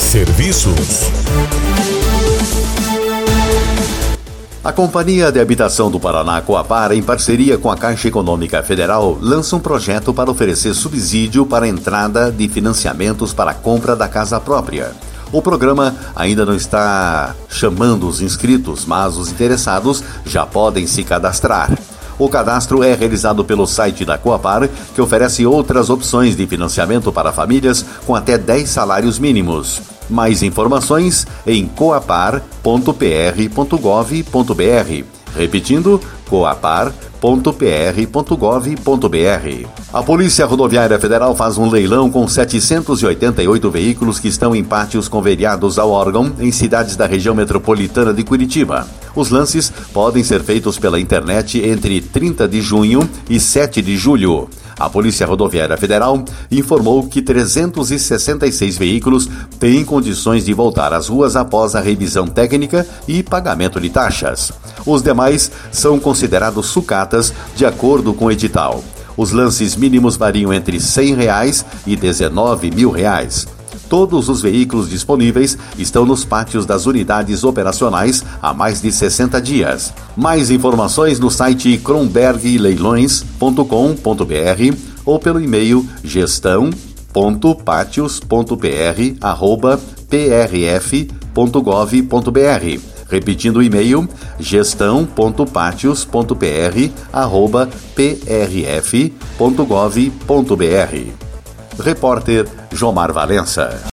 Serviços. A Companhia de Habitação do Paraná, Coapar, em parceria com a Caixa Econômica Federal, lança um projeto para oferecer subsídio para a entrada de financiamentos para a compra da casa própria. O programa ainda não está chamando os inscritos, mas os interessados já podem se cadastrar. O cadastro é realizado pelo site da Coapar, que oferece outras opções de financiamento para famílias com até 10 salários mínimos. Mais informações em coapar.pr.gov.br. Repetindo, coapar.pr.gov.br. A Polícia Rodoviária Federal faz um leilão com 788 veículos que estão em pátios conveniados ao órgão em cidades da região metropolitana de Curitiba. Os lances podem ser feitos pela internet entre 30 de junho e 7 de julho. A Polícia Rodoviária Federal informou que 366 veículos têm condições de voltar às ruas após a revisão técnica e pagamento de taxas. Os demais são considerados sucatas de acordo com o edital. Os lances mínimos variam entre R$ 100 e R$ 19.000. Todos os veículos disponíveis estão nos pátios das unidades operacionais há mais de 60 dias. Mais informações no site kronbergleilões.com.br ou pelo e-mail gestão.patios.pr@prf.gov.br. Repetindo o e-mail, gestão.patios.pr@prf.gov.br. Repórter Jomar Valença.